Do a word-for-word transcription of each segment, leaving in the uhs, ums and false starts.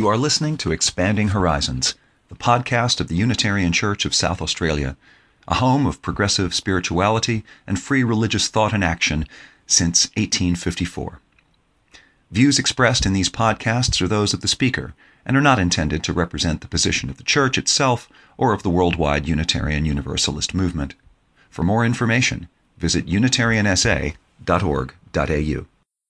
You are listening to Expanding Horizons, the podcast of the Unitarian Church of South Australia, a home of progressive spirituality and free religious thought and action since eighteen fifty-four. Views expressed in these podcasts are those of the speaker and are not intended to represent the position of the Church itself or of the worldwide Unitarian Universalist movement. For more information, visit unitarian s a dot org dot a u.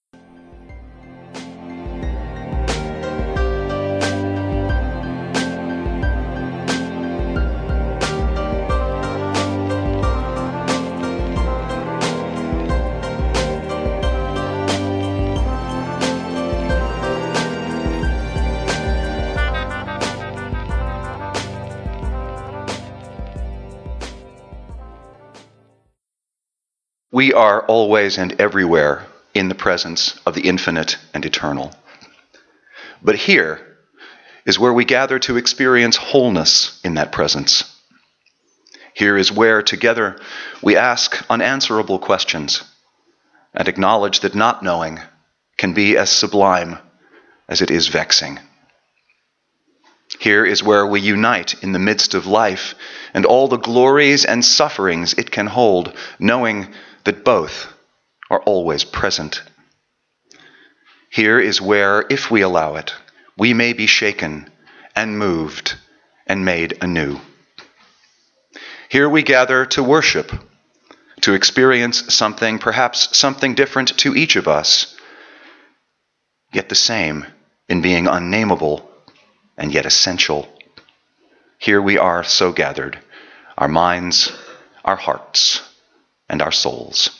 We are always and everywhere in the presence of the infinite and eternal. But here is where we gather to experience wholeness in that presence. Here is where together we ask unanswerable questions and acknowledge that not knowing can be as sublime as it is vexing. Here is where we unite in the midst of life and all the glories and sufferings it can hold, knowing that both are always present. Here is where, if we allow it, we may be shaken and moved and made anew. Here we gather to worship, to experience something, perhaps something different to each of us, yet the same in being unnameable and yet essential. Here we are so gathered, our minds, our hearts, and our souls.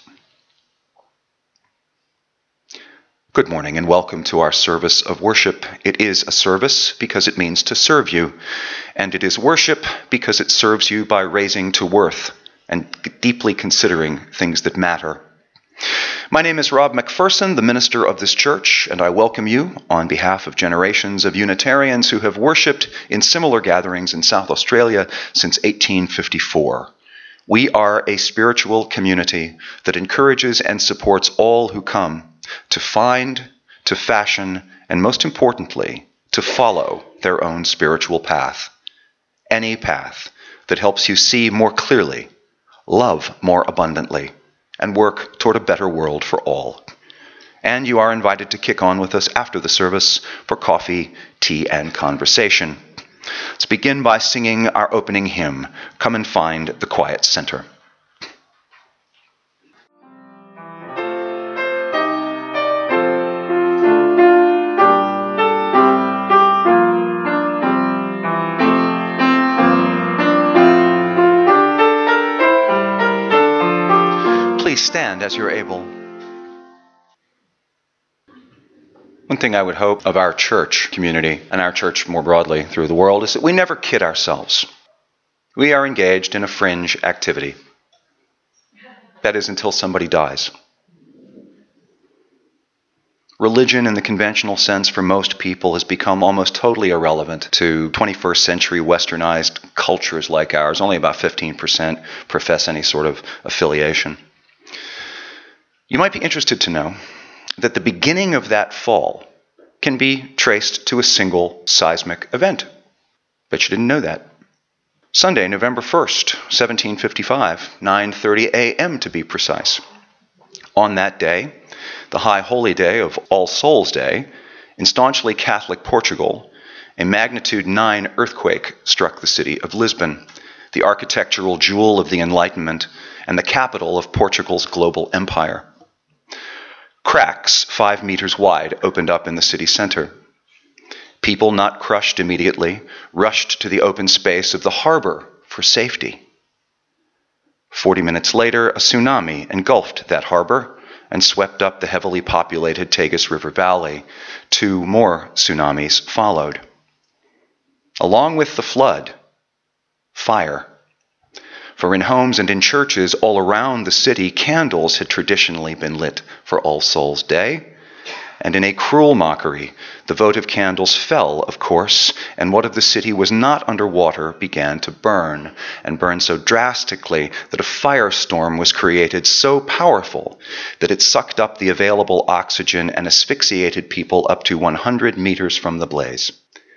Good morning and welcome to our service of worship. It is a service because it means to serve you, and it is worship because it serves you by raising to worth and deeply considering things that matter. My name is Rob McPherson, the minister of this church, and I welcome you on behalf of generations of Unitarians who have worshipped in similar gatherings in South Australia since eighteen fifty-four. We are a spiritual community that encourages and supports all who come to find, to fashion, and most importantly, to follow their own spiritual path. Any path that helps you see more clearly, love more abundantly, and work toward a better world for all. And you are invited to kick on with us after the service for coffee, tea, and conversation. Let's begin by singing our opening hymn, Come and Find the Quiet Center. Please stand as you're able. One thing I would hope of our church community and our church more broadly through the world is that we never kid ourselves. We are engaged in a fringe activity. That is until somebody dies. Religion in the conventional sense for most people has become almost totally irrelevant to twenty-first century westernized cultures like ours. Only about fifteen percent profess any sort of affiliation. You might be interested to know that the beginning of that fall can be traced to a single seismic event. Bet you didn't know that. Sunday, November first, seventeen fifty-five, nine thirty a.m. to be precise. On that day, the high holy day of All Souls' Day, in staunchly Catholic Portugal, a magnitude nine earthquake struck the city of Lisbon, the architectural jewel of the Enlightenment and the capital of Portugal's global empire. Cracks five meters wide opened up in the city center. People not crushed immediately rushed to the open space of the harbor for safety. Forty minutes later, a tsunami engulfed that harbor and swept up the heavily populated Tagus River Valley. Two more tsunamis followed. Along with the flood, fire. For in homes and in churches all around the city, candles had traditionally been lit for All Souls' Day. And in a cruel mockery, the votive candles fell, of course, and what of the city was not underwater began to burn, and burn so drastically that a firestorm was created so powerful that it sucked up the available oxygen and asphyxiated people up to one hundred meters from the blaze.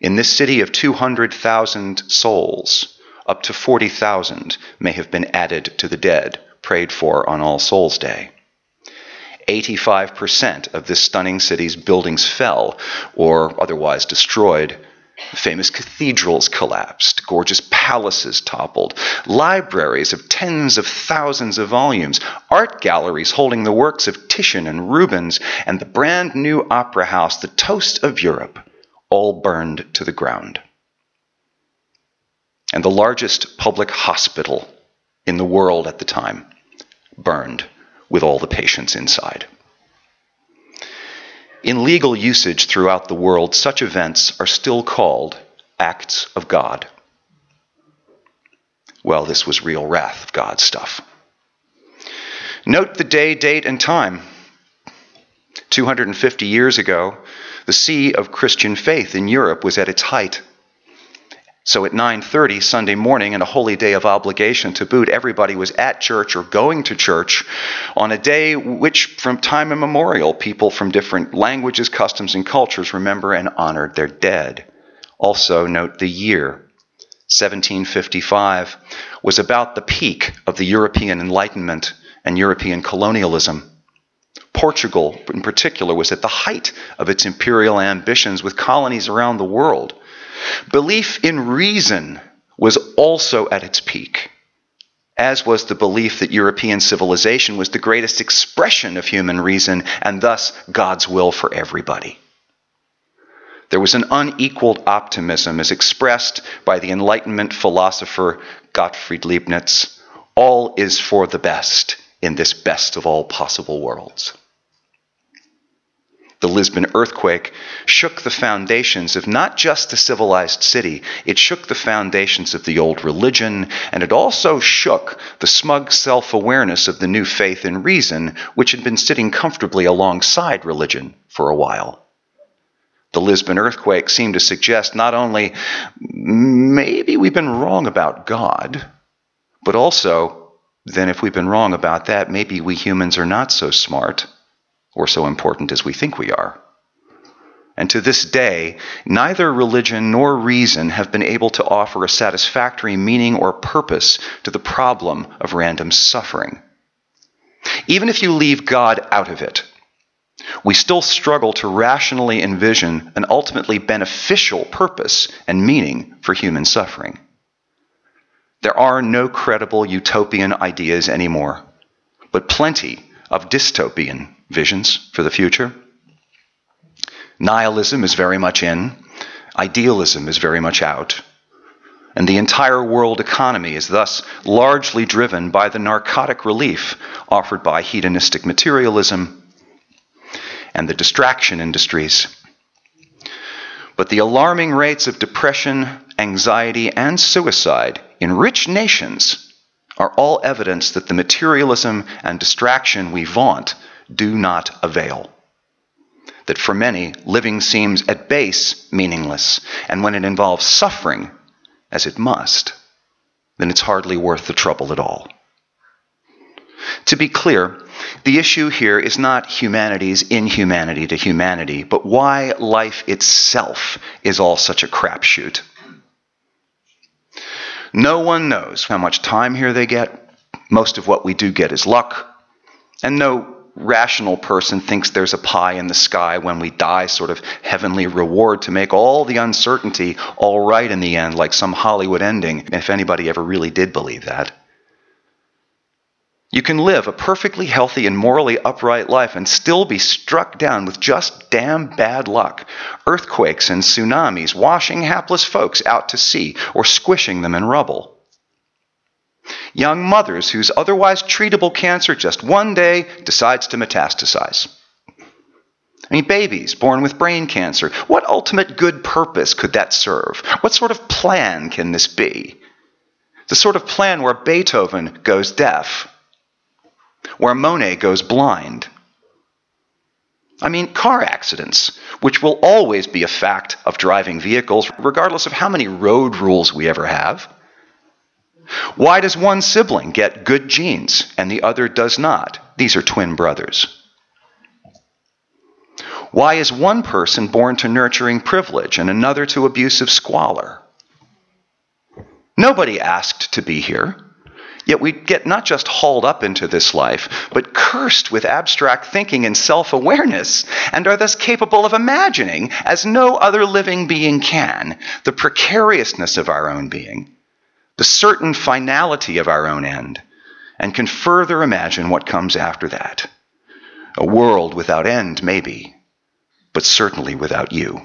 In this city of two hundred thousand souls, up to forty thousand may have been added to the dead, prayed for on All Souls' Day. eighty-five percent of this stunning city's buildings fell or otherwise destroyed. Famous cathedrals collapsed, gorgeous palaces toppled, libraries of tens of thousands of volumes, art galleries holding the works of Titian and Rubens, and the brand new opera house, the toast of Europe, all burned to the ground. And the largest public hospital in the world at the time burned with all the patients inside. In legal usage throughout the world, such events are still called acts of God. Well, this was real wrath of God stuff. Note the day, date, and time. two hundred fifty years ago, the sea of Christian faith in Europe was at its height. So at nine thirty Sunday morning, and a holy day of obligation to boot, everybody was at church or going to church on a day which, from time immemorial, people from different languages, customs, and cultures remember and honored their dead. Also note the year. seventeen fifty-five was about the peak of the European Enlightenment and European colonialism. Portugal, in particular, was at the height of its imperial ambitions with colonies around the world. Belief in reason was also at its peak, as was the belief that European civilization was the greatest expression of human reason and thus God's will for everybody. There was an unequaled optimism as expressed by the Enlightenment philosopher Gottfried Leibniz. All is for the best in this best of all possible worlds. The Lisbon earthquake shook the foundations of not just the civilized city, it shook the foundations of the old religion, and it also shook the smug self-awareness of the new faith in reason, which had been sitting comfortably alongside religion for a while. The Lisbon earthquake seemed to suggest not only maybe we've been wrong about God, but also, then if we've been wrong about that, maybe we humans are not so smart or so important as we think we are. And to this day, neither religion nor reason have been able to offer a satisfactory meaning or purpose to the problem of random suffering. Even if you leave God out of it, we still struggle to rationally envision an ultimately beneficial purpose and meaning for human suffering. There are no credible utopian ideas anymore, but plenty of dystopian visions for the future. Nihilism is very much in, idealism is very much out, and the entire world economy is thus largely driven by the narcotic relief offered by hedonistic materialism and the distraction industries. But the alarming rates of depression, anxiety, and suicide in rich nations are all evidence that the materialism and distraction we vaunt do not avail. That for many, living seems at base meaningless, and when it involves suffering, as it must, then it's hardly worth the trouble at all. To be clear, the issue here is not humanity's inhumanity to humanity, but why life itself is all such a crapshoot. No one knows how much time here they get. Most of what we do get is luck. And no rational person thinks there's a pie in the sky when we die, sort of heavenly reward to make all the uncertainty all right in the end, like some Hollywood ending, if anybody ever really did believe that. You can live a perfectly healthy and morally upright life and still be struck down with just damn bad luck. Earthquakes and tsunamis washing hapless folks out to sea or squishing them in rubble. Young mothers whose otherwise treatable cancer just one day decides to metastasize. I mean, babies born with brain cancer. What ultimate good purpose could that serve? What sort of plan can this be? The sort of plan where Beethoven goes deaf, where Monet goes blind. I mean, car accidents, which will always be a fact of driving vehicles, regardless of how many road rules we ever have. Why does one sibling get good genes and the other does not? These are twin brothers. Why is one person born to nurturing privilege and another to abusive squalor? Nobody asked to be here, yet we get not just hauled up into this life, but cursed with abstract thinking and self-awareness, and are thus capable of imagining, as no other living being can, the precariousness of our own being, the certain finality of our own end, and can further imagine what comes after that. A world without end, maybe, but certainly without you.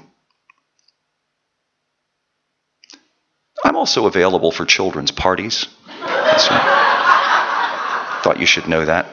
I'm also available for children's parties. So, thought you should know that.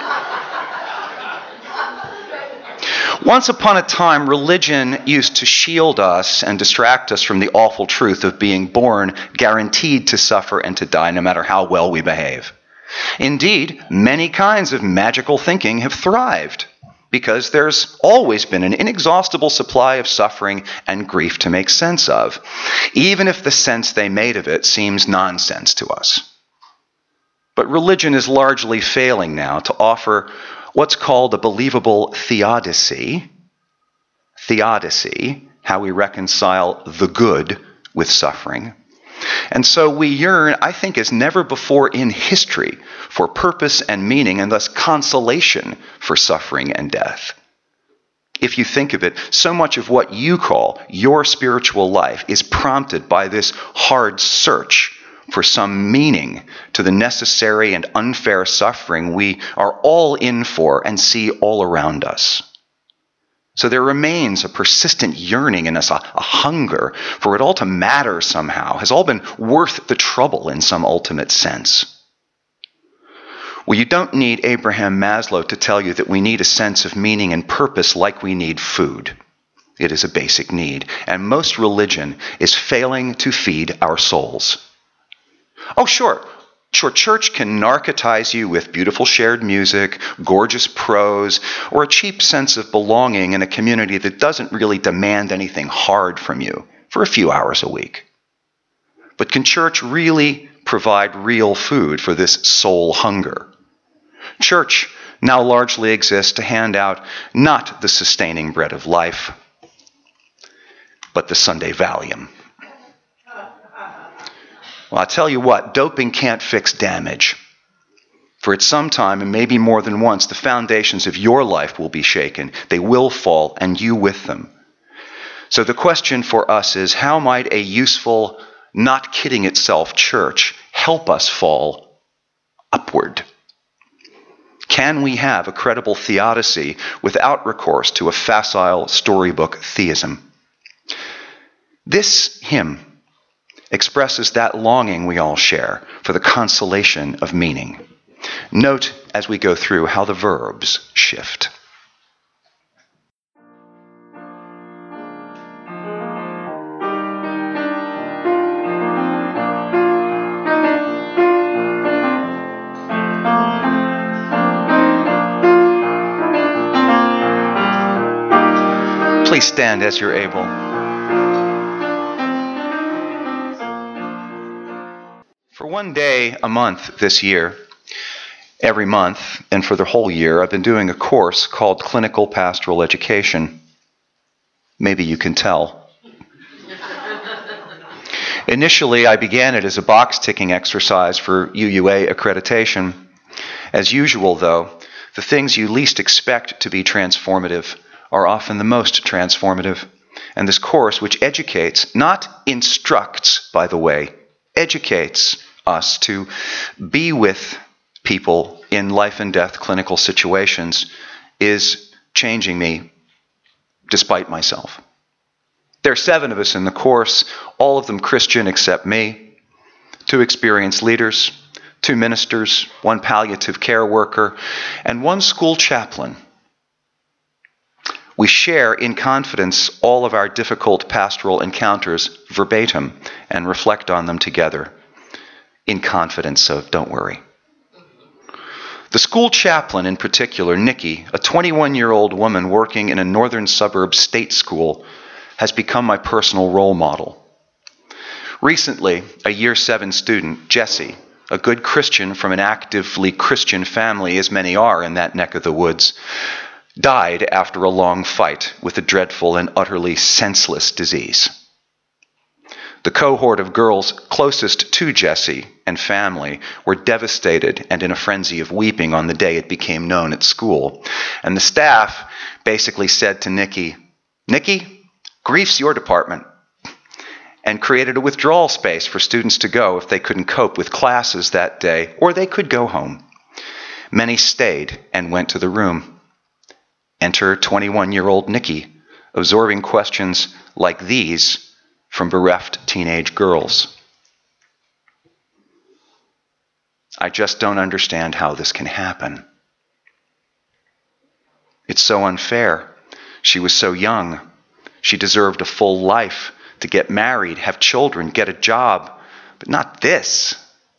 Once upon a time, religion used to shield us and distract us from the awful truth of being born guaranteed to suffer and to die no matter how well we behave. Indeed, many kinds of magical thinking have thrived because there's always been an inexhaustible supply of suffering and grief to make sense of, even if the sense they made of it seems nonsense to us. But religion is largely failing now to offer what's called a believable theodicy. Theodicy, how we reconcile the good with suffering. And so we yearn, I think, as never before in history, for purpose and meaning, and thus consolation for suffering and death. If you think of it, so much of what you call your spiritual life is prompted by this hard search for some meaning to the necessary and unfair suffering we are all in for and see all around us. So there remains a persistent yearning in us, a, a hunger for it all to matter somehow, has all been worth the trouble in some ultimate sense. Well, you don't need Abraham Maslow to tell you that we need a sense of meaning and purpose like we need food. It is a basic need, and most religion is failing to feed our souls. Oh, sure. Sure, church can narcotize you with beautiful shared music, gorgeous prose, or a cheap sense of belonging in a community that doesn't really demand anything hard from you for a few hours a week. But can church really provide real food for this soul hunger? Church now largely exists to hand out not the sustaining bread of life, but the Sunday Valium. Well, I tell you what, doping can't fix damage. For at some time, and maybe more than once, the foundations of your life will be shaken. They will fall, and you with them. So the question for us is, how might a useful, not kidding itself church help us fall upward? Can we have a credible theodicy without recourse to a facile storybook theism? This hymn expresses that longing we all share for the consolation of meaning. Note as we go through how the verbs shift. Please stand as you're able. For one day a month this year, every month, and for the whole year, I've been doing a course called Clinical Pastoral Education. Maybe you can tell. Initially, I began it as a box-ticking exercise for U U A accreditation. As usual, though, the things you least expect to be transformative are often the most transformative. And this course, which educates, not instructs, by the way, educates us to be with people in life and death clinical situations, is changing me despite myself. There are seven of us in the course, all of them Christian except me, two experienced leaders, two ministers, one palliative care worker, and one school chaplain. We share in confidence all of our difficult pastoral encounters verbatim and reflect on them together in confidence, so don't worry. The school chaplain in particular, Nikki, a twenty-one-year-old woman working in a northern suburb state school, has become my personal role model. Recently, a year seven student, Jesse, a good Christian from an actively Christian family, as many are in that neck of the woods, died after a long fight with a dreadful and utterly senseless disease. The cohort of girls closest to Jessie and family were devastated and in a frenzy of weeping on the day it became known at school. And the staff basically said to Nikki, "Nikki, grief's your department," and created a withdrawal space for students to go if they couldn't cope with classes that day, or they could go home. Many stayed and went to the room. Enter twenty-one-year-old Nikki, absorbing questions like these from bereft teenage girls. "I just don't understand how this can happen. It's so unfair. She was so young. She deserved a full life, to get married, have children, get a job, but not this.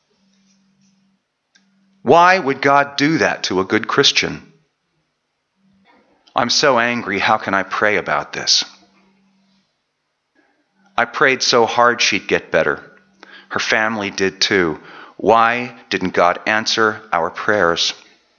Why would God do that to a good Christian? I'm so angry. How can I pray about this? I prayed so hard she'd get better. Her family did too. Why didn't God answer our prayers?"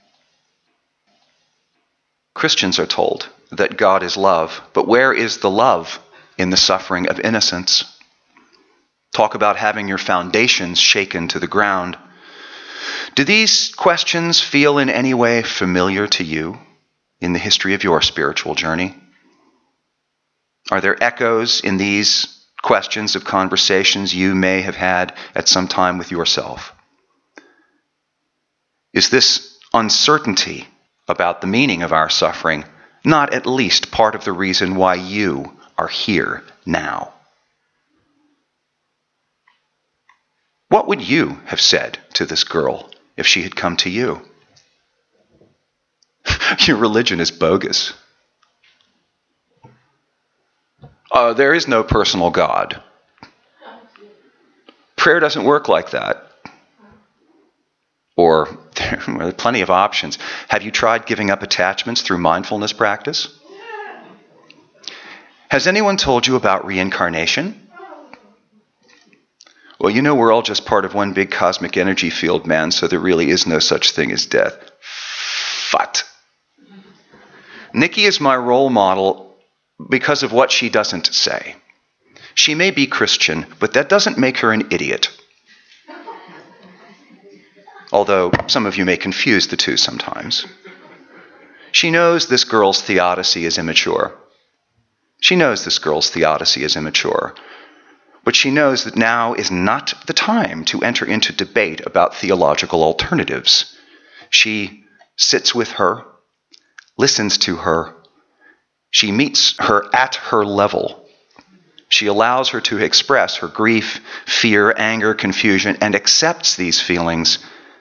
Christians are told that God is love, but where is the love in the suffering of innocence? Talk about having your foundations shaken to the ground. Do these questions feel in any way familiar to you in the history of your spiritual journey? Are there echoes in these questions of conversations you may have had at some time with yourself? Is this uncertainty about the meaning of our suffering not at least part of the reason why you are here now? What would you have said to this girl if she had come to you? Your religion is bogus. Uh, there is no personal God. Prayer doesn't work like that. Or there are plenty of options. Have you tried giving up attachments through mindfulness practice? Has anyone told you about reincarnation? Well, you know we're all just part of one big cosmic energy field, man, so there really is no such thing as death. Fut. Nikki is my role model because of what she doesn't say. She may be Christian, but that doesn't make her an idiot. Although some of you may confuse the two sometimes. She knows this girl's theodicy is immature. She knows this girl's theodicy is immature. But she knows that now is not the time to enter into debate about theological alternatives. She sits with her, listens to her. She meets her at her level. She allows her to express her grief, fear, anger, confusion, and accepts these feelings.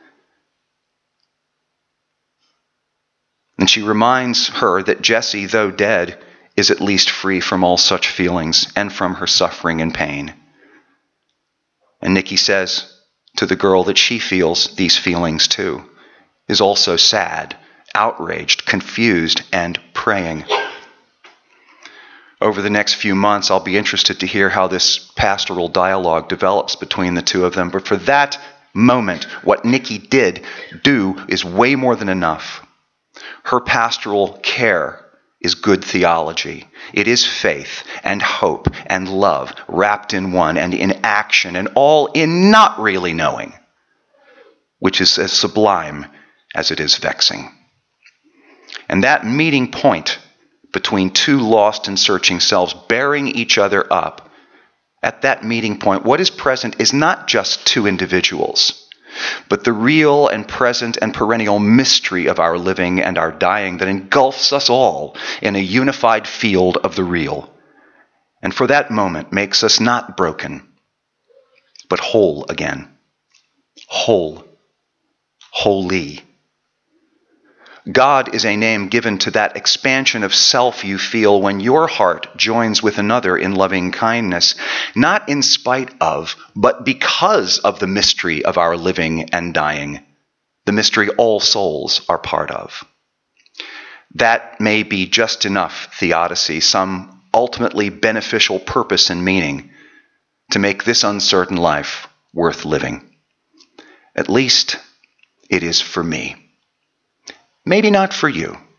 And she reminds her that Jessie, though dead, is at least free from all such feelings and from her suffering and pain. And Nikki says to the girl that she feels these feelings too, is also sad, outraged, confused, and praying. Over the next few months, I'll be interested to hear how this pastoral dialogue develops between the two of them. But for that moment, what Nikki did do is way more than enough. Her pastoral care is good theology. It is faith and hope and love wrapped in one and in action and all in not really knowing, which is as sublime as it is vexing. And that meeting point between two lost and searching selves bearing each other up, at that meeting point, what is present is not just two individuals, but the real and present and perennial mystery of our living and our dying that engulfs us all in a unified field of the real. And for that moment makes us not broken, but whole again. Whole. Holy. God is a name given to that expansion of self you feel when your heart joins with another in loving kindness, not in spite of, but because of the mystery of our living and dying, the mystery all souls are part of. That may be just enough theodicy, some ultimately beneficial purpose and meaning to make this uncertain life worth living. At least it is for me. Maybe not for you,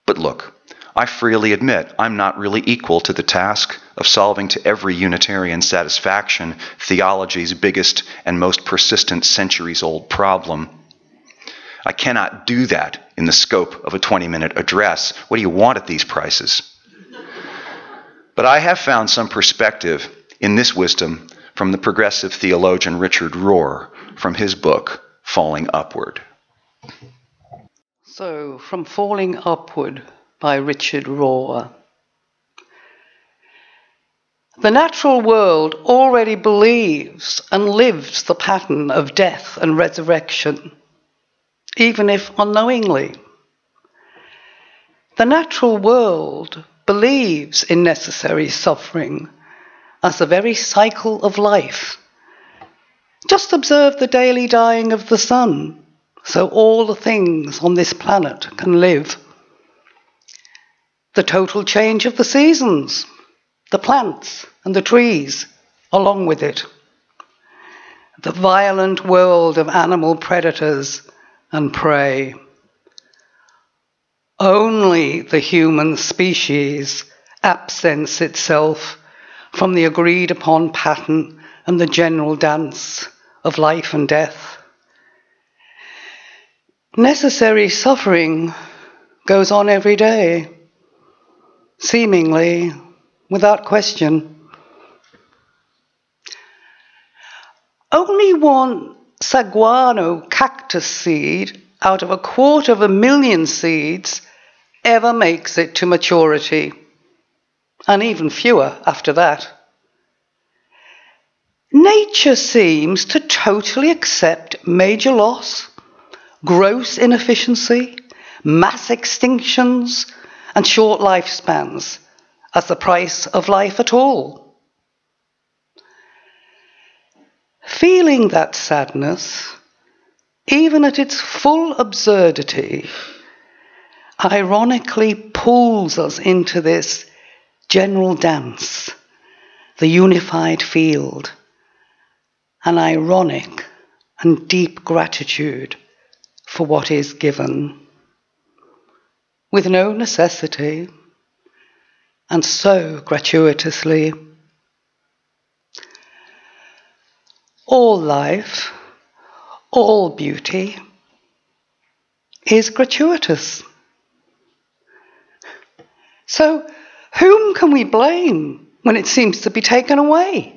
But look, I freely admit I'm not really equal to the task of solving to every Unitarian satisfaction theology's biggest and most persistent centuries-old problem. I cannot do that in the scope of a twenty-minute address. What do you want at these prices? But I have found some perspective in this wisdom from the progressive theologian Richard Rohr from his book, Falling Upward. So, from Falling Upward by Richard Rohr. The natural world already believes and lives the pattern of death and resurrection, even if unknowingly. The natural world believes in necessary suffering as the very cycle of life. Just observe the daily dying of the sun, so all the things on this planet can live. The total change of the seasons, the plants and the trees along with it. The violent world of animal predators and prey. Only the human species absents itself from the agreed upon pattern and the general dance of life and death. Necessary suffering goes on every day, seemingly without question. Only one saguaro cactus seed out of a quarter of a million seeds ever makes it to maturity, and even fewer after that. Nature seems to totally accept major loss, gross inefficiency, mass extinctions, and short lifespans as the price of life at all. Feeling that sadness, even at its full absurdity, ironically pulls us into this general dance, the unified field, an ironic and deep gratitude for what is given, with no necessity, and so gratuitously. All life, all beauty is gratuitous. So whom can we blame when it seems to be taken away?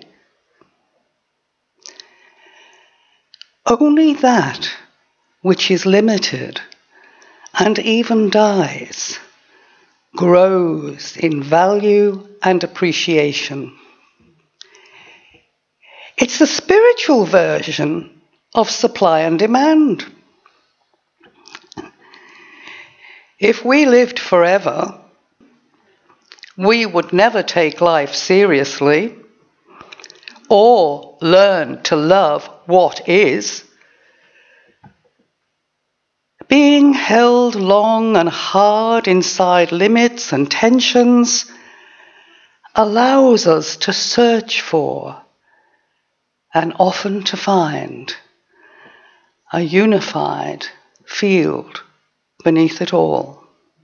Only that which is limited and even dies grows in value and appreciation. It's the spiritual version of supply and demand. If we lived forever, we would never take life seriously or learn to love what is. Being held long and hard inside limits and tensions allows us to search for, and often to find, a unified field beneath it all.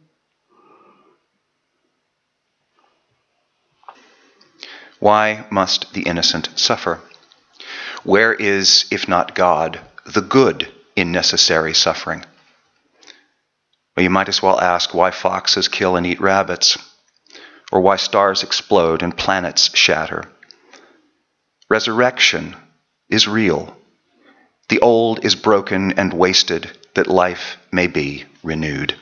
Why must the innocent suffer? Where is, if not God, the good in necessary suffering? Well, you might as well ask why foxes kill and eat rabbits, or why stars explode and planets shatter. Resurrection is real. The old is broken and wasted, that life may be renewed.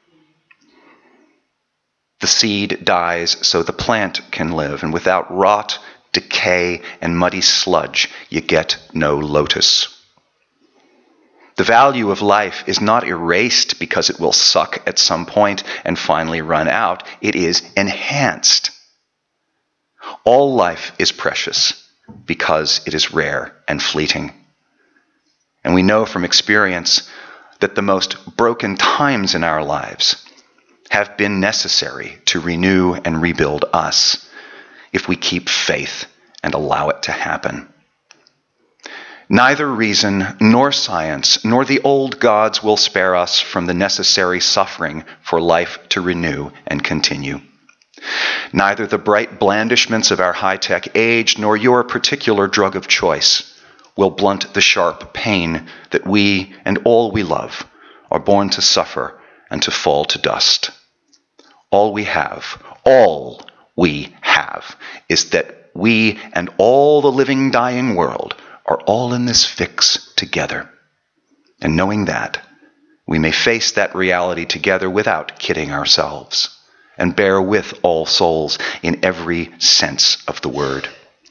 The seed dies so the plant can live, and without rot, decay, and muddy sludge, you get no lotus. The value of life is not erased because it will suck at some point and finally run out. It is enhanced. All life is precious because it is rare and fleeting. And we know from experience that the most broken times in our lives have been necessary to renew and rebuild us if we keep faith and allow it to happen. Neither reason nor science nor the old gods will spare us from the necessary suffering for life to renew and continue. Neither the bright blandishments of our high-tech age nor your particular drug of choice will blunt the sharp pain that we and all we love are born to suffer and to fall to dust. All we have, all we have, is that we and all the living, dying world are all in this fix together. And knowing that, we may face that reality together without kidding ourselves, and bear with all souls in every sense of the word.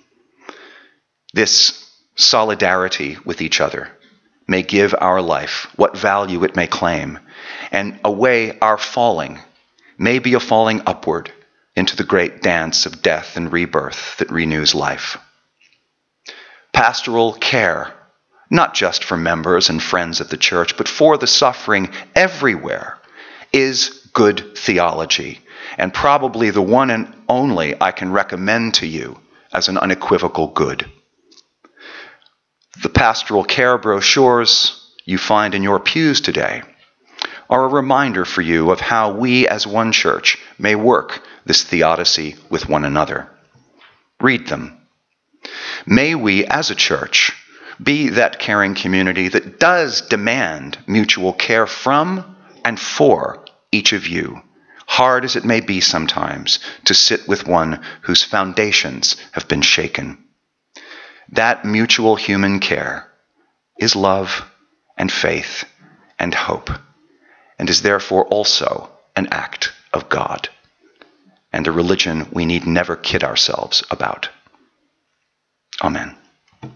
This solidarity with each other may give our life what value it may claim, and a way our falling may be a falling upward into the great dance of death and rebirth that renews life. Pastoral care, not just for members and friends of the church, but for the suffering everywhere, is good theology, and probably the one and only I can recommend to you as an unequivocal good. The pastoral care brochures you find in your pews today are a reminder for you of how we as one church may work this theodicy with one another. Read them. May we as a church be that caring community that does demand mutual care from and for each of you, hard as it may be sometimes to sit with one whose foundations have been shaken. That mutual human care is love and faith and hope, and is therefore also an act of God, and a religion we need never kid ourselves about. Amen. Would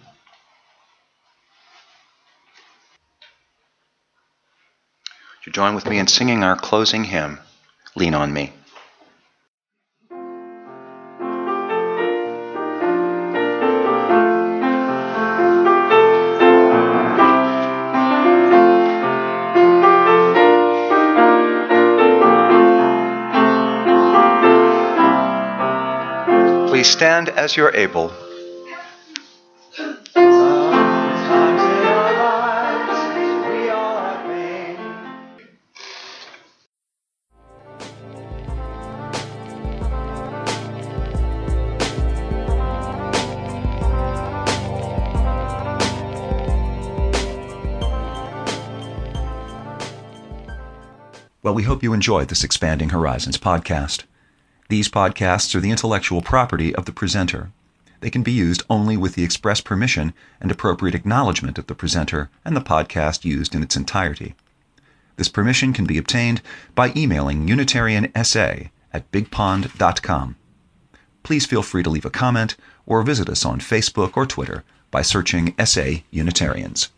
you join with me in singing our closing hymn, Lean on Me? Please stand as you're able. Well, we hope you enjoyed this Expanding Horizons podcast. These podcasts are the intellectual property of the presenter. They can be used only with the express permission and appropriate acknowledgement of the presenter and the podcast used in its entirety. This permission can be obtained by emailing unitariansa at bigpond dot com. Please feel free to leave a comment or visit us on Facebook or Twitter by searching S A Unitarians.